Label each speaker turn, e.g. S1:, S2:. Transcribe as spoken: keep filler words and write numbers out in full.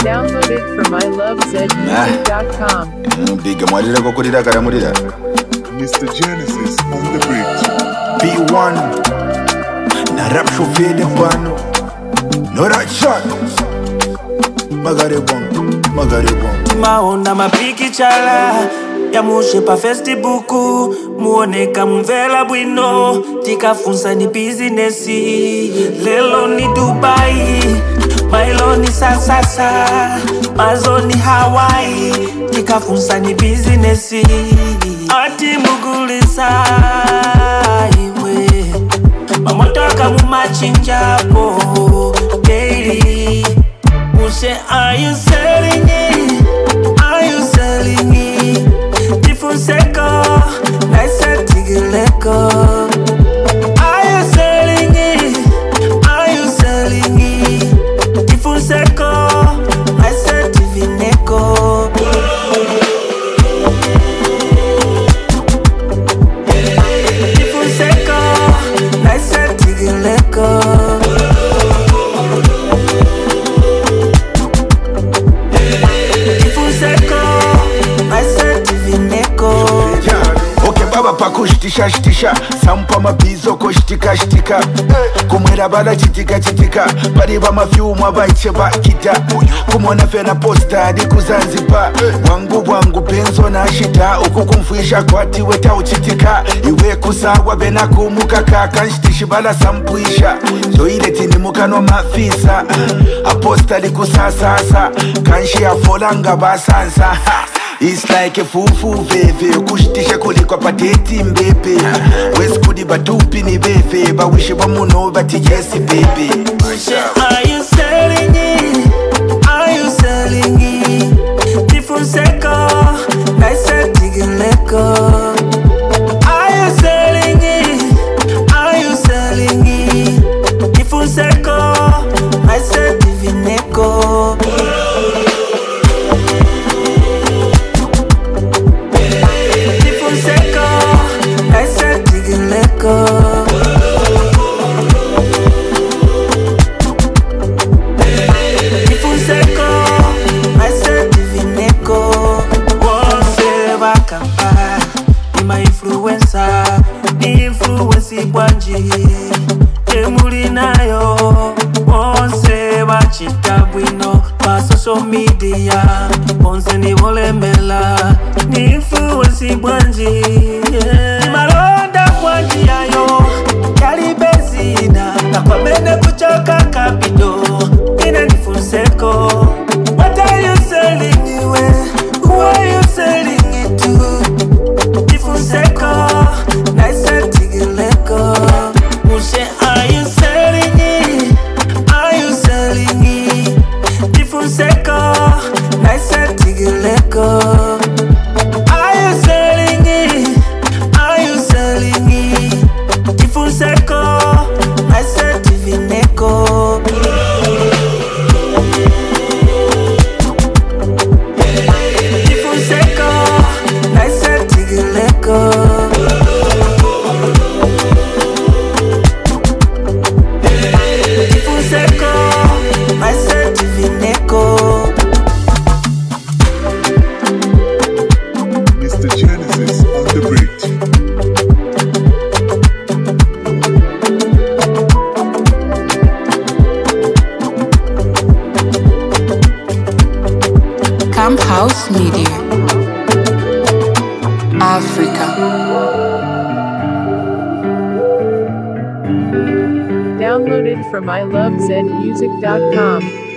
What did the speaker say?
S1: Downloaded from I love zed music dot com.
S2: Big Malila Kokurida Karamurida.
S3: Mister Genesis on the bridge.
S2: B one. Narap Shofi de Pano. No that shot. Magare Bong. Magare Bong.
S4: Maona mapiki chala ya mushe pa Facebook muoneka mvela bwino tikafunsa ni business lelo ni Dubai mailo ni sasasa mazo ni Hawaii tikafunsa ni business ati mugulisa iwe mamotoka mumachinjapo daily mushe are you selling it? Are you selling it? Diffuseko, nice and tigileko. Are you selling it? Are you selling it? Diffuseko, nice and tivineko. Diffuseko, nice and tigileko.
S2: Pakushtisha shtisha sampa mabizo koshtika shtika kumwera bala chitika chitika bariba mafyumwa baiche bakita kumwona fena posta hadi kuzanziba wangu wangu penzo na shita uku kumfwisha kwati weta uchitika iwe kusawa bena kumukaka kanshtishi bala sampuisha zoile tini mukano mafisa aposta li kusasasa kanshi afolanga basansa. It's like a fufu veve kushtisha kulikwa pateti mbepe West kudi batupi ni befe bawishi bamuno bati yes baby.
S4: Are you selling it? Are you selling it? Diffuseko, nice and tigileko. Are you selling it? Are you selling it? Diffuseko, nice and tivineko. Emulinayo onse bachitabwino pa social media onse ni volembela ni influence bwanji malonda bwanji yayo yali bezina nakwamene kuchoka kapido ina nifuseko. What are you selling iwe? Who are you selling it to? Nifuseko nice and tigileko. Are you selling it? Are you selling it? Diffuseko, nice and tigileko. Are you selling it? Are you selling it? Diffuseko, nice and tivineko. Diffuseko, nice and tigileko.
S3: Mister Genesis on the bridge.
S5: Camp House Media Africa.
S1: Downloaded from I love zed music dot com.